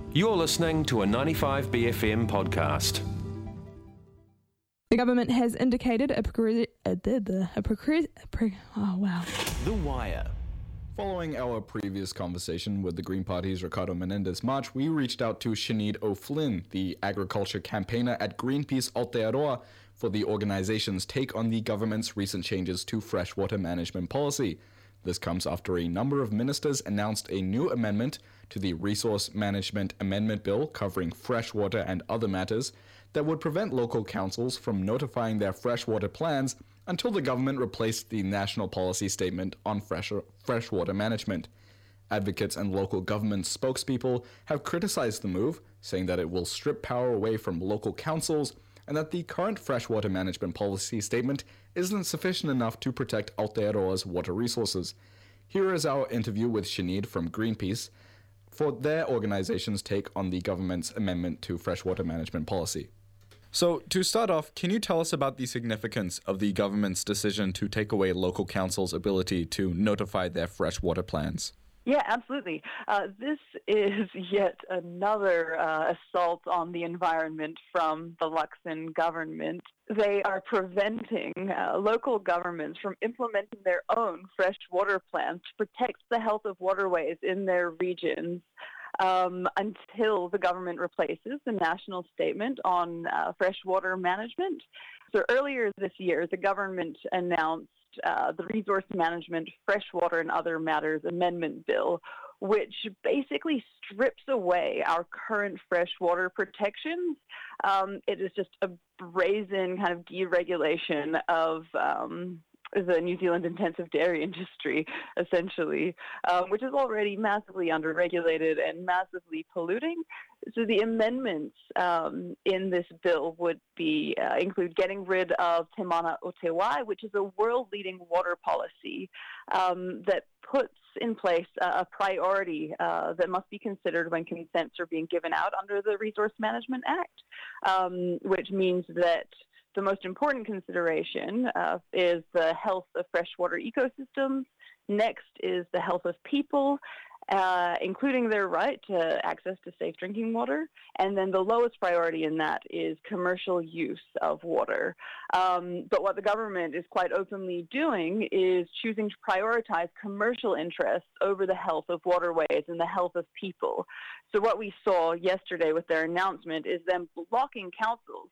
You're listening to a 95BFM podcast. The government has indicated The Wire. Following our previous conversation with the Green Party's Ricardo Menendez-March, we reached out to Sinead O'Flynn, the agriculture campaigner at Greenpeace Aotearoa, for the organization's take on the government's recent changes to freshwater management policy. This comes after a number of ministers announced a new amendment to the Resource Management Amendment Bill covering freshwater and other matters that would prevent local councils from notifying their freshwater plans until the government replaced the national policy statement on freshwater management. Advocates and local government spokespeople have criticized the move, saying that it will strip power away from local councils and that the current freshwater management policy statement isn't sufficient enough to protect Aotearoa's water resources. Here is our interview with Sinead from Greenpeace for their organization's take on the government's amendment to freshwater management policy. So, to start off, can you tell us about the significance of the government's decision to take away local councils' ability to notify their freshwater plans? Yeah, absolutely. This is yet another assault on the environment from the Luxon government. They are preventing local governments from implementing their own freshwater plans to protect the health of waterways in their regions until the government replaces the national statement on freshwater management. So earlier this year, the government announced the Resource Management, Freshwater and Other Matters Amendment Bill, which basically strips away our current freshwater protections. It is just a brazen kind of deregulation of the New Zealand intensive dairy industry, essentially, which is already massively underregulated and massively polluting. So the amendments in this bill would be include getting rid of Te Mana o Te Wai, which is a world-leading water policy that puts in place a priority that must be considered when consents are being given out under the Resource Management Act, which means that the most important consideration is the health of freshwater ecosystems. Next is the health of people, including their right to access to safe drinking water. And then the lowest priority in that is commercial use of water. But what the government is quite openly doing is choosing to prioritize commercial interests over the health of waterways and the health of people. So what we saw yesterday with their announcement is them blocking councils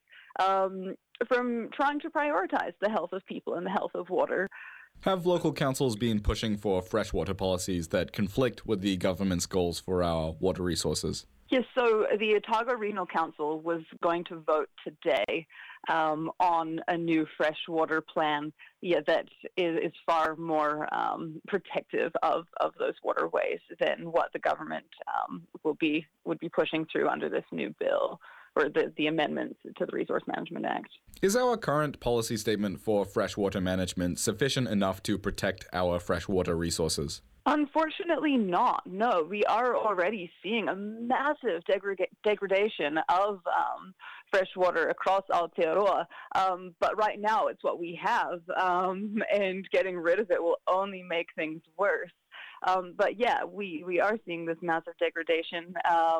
from trying to prioritize the health of people and the health of water. Have local councils been pushing for freshwater policies that conflict with the government's goals for our water resources? Yes, so the Otago Regional Council was going to vote today on a new freshwater plan that is far more protective of those waterways than what the government would be pushing through under this new bill, or the amendments to the Resource Management Act. Is our current policy statement for freshwater management sufficient enough to protect our freshwater resources? Unfortunately not. No, we are already seeing a massive degradation of freshwater across Aotearoa, but right now it's what we have, and getting rid of it will only make things worse. But yeah, we are seeing this massive degradation,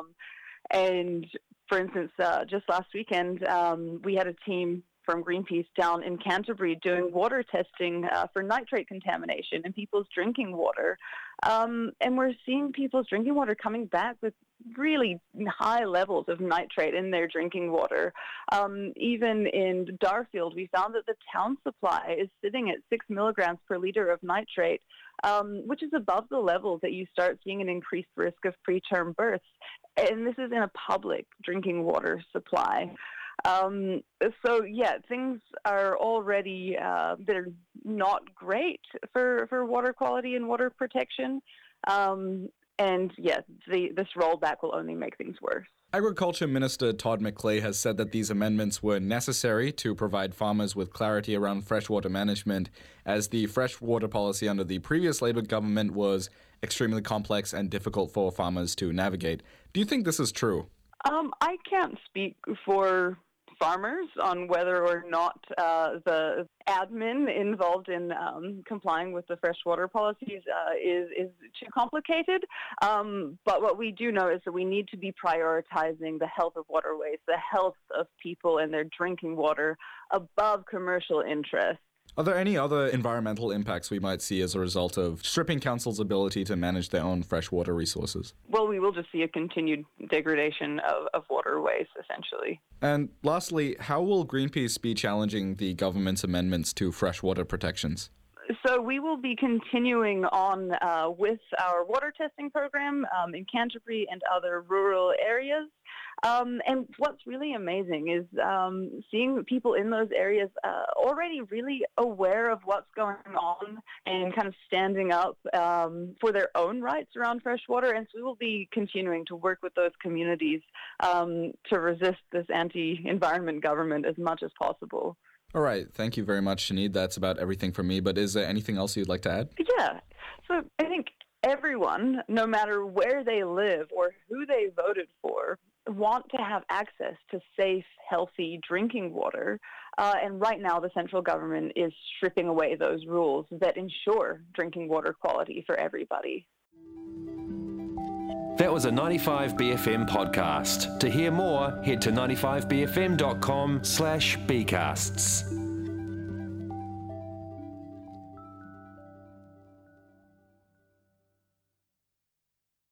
and for instance, just last weekend, we had a team from Greenpeace down in Canterbury doing water testing for nitrate contamination in people's drinking water. And we're seeing people's drinking water coming back with really high levels of nitrate in their drinking water. Even in Darfield, we found that the town supply is sitting at 6 milligrams per liter of nitrate, which is above the level that you start seeing an increased risk of preterm births. And this is in a public drinking water supply. So yeah, things are already they're not great for water quality and water protection. And yeah, this rollback will only make things worse. Agriculture Minister Todd McClay has said that these amendments were necessary to provide farmers with clarity around freshwater management, as the freshwater policy under the previous Labour government was extremely complex and difficult for farmers to navigate. Do you think this is true? I can't speak for farmers on whether or not the admin involved in complying with the freshwater policies is too complicated. But what we do know is that we need to be prioritizing the health of waterways, the health of people and their drinking water above commercial interests. Are there any other environmental impacts we might see as a result of stripping councils' ability to manage their own freshwater resources? Well, we will just see a continued degradation of waterways, essentially. And lastly, how will Greenpeace be challenging the government's amendments to freshwater protections? So we will be continuing on with our water testing program in Canterbury and other rural areas. And what's really amazing is seeing people in those areas already really aware of what's going on and kind of standing up for their own rights around fresh water. And so we will be continuing to work with those communities to resist this anti-environment government as much as possible. All right. Thank you very much, Sinead. That's about everything from me. But is there anything else you'd like to add? Yeah. So I think everyone, no matter where they live or who they voted for, want to have access to safe, healthy drinking water. And right now, the central government is stripping away those rules that ensure drinking water quality for everybody. That was a 95BFM podcast. To hear more, head to 95bfm.com/bcasts.